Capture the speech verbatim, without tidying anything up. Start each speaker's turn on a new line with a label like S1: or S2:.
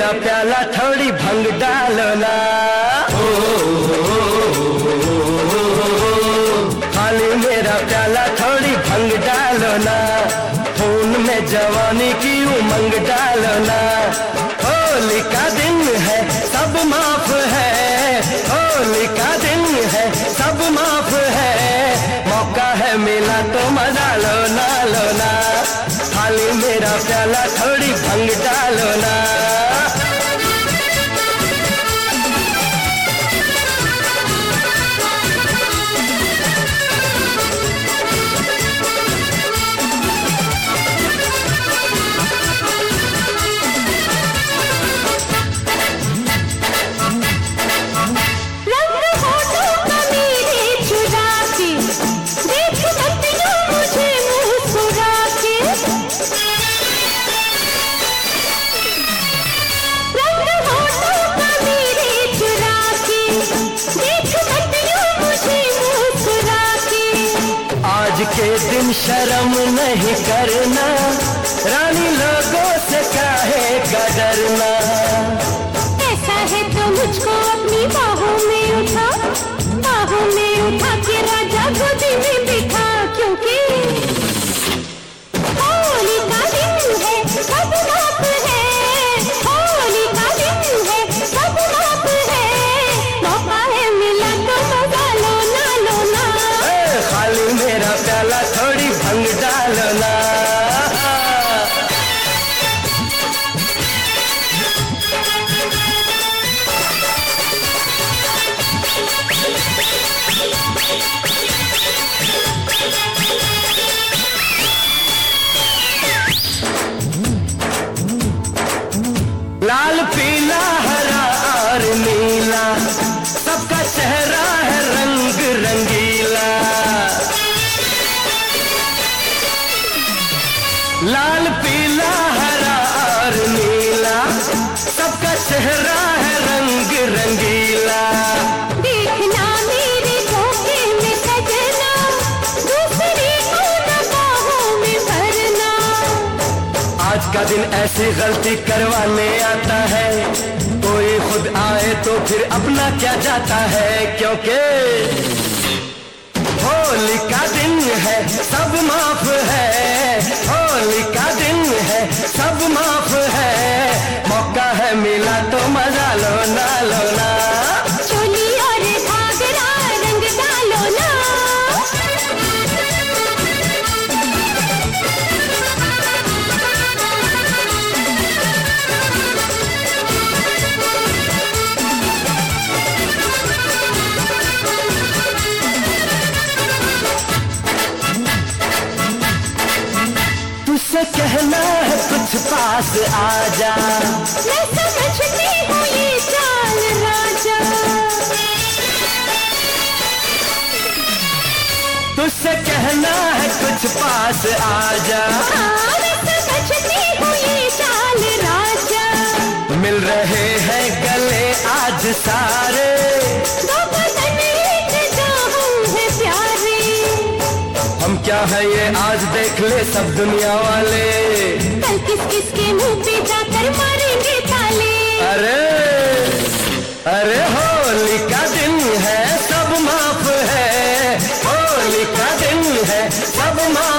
S1: मेरा प्याला थोड़ी भंग डालो ना, खाली मेरा प्याला थोड़ी भंग डालो ना, खून में जवानी की उमंग डालो ना। होली का दिन है सब माफ है, होली का दिन है सब माफ है, मौका है मिला तो मजा लो ना लो ना, खाली मेरा प्याला थोड़ी भंग डालो ना। आज के दिन शर्म नहीं करना, रानी लोगों से काहे का डरना।
S2: ऐसा है तो मुझको अपनी बाहों में उठा, बाहों में उठा के राजा गोदी में बिठा, क्योंकि होली का दिन है सब माफ है, होली का दिन है सब माफ है, मौका है मिला तो मजा लो ना लो ना,
S1: खाली मेरा प्याला थोड़ी भंग डालो ना। लाल पीला हरा और नीला, सबका चेहरा है रंग रंगीला। लाल पीला हरा और नीला, सबका चेहरा है रंग रंगीला।
S2: देखना मेरे धोखे में सजना, दूसरी को न बाहों में भरना।
S1: आज का दिन ऐसी गलती करवाने आता है, कोई खुद आए तो फिर अपना क्या जाता है, क्योंकि होली का दिन है सब माफ है, होली का दिन है सब माफ है, मौका है मिला तो मजा लो ना लो ना,
S2: चोली और घाघरा रंग डालो ना।
S1: तुझसे कहना है कुछ पास आजा,
S2: मैं समझती हूँ ये चाल राजा,
S1: तुझसे कहना है कुछ पास आजा,
S2: हाँ मैं समझती हूँ ये चाल राजा।
S1: मिल रहे हैं गले आज सारे,
S2: दो बदन एक जो हम हैं प्यारे,
S1: हम क्या है ये आज देख ले सब दुनिया वाले,
S2: कल किस किस के मुंह पे जाकर मारेंगे ताले।
S1: अरे अरे होली का दिन है सब माफ है, होली का दिन है सब माफ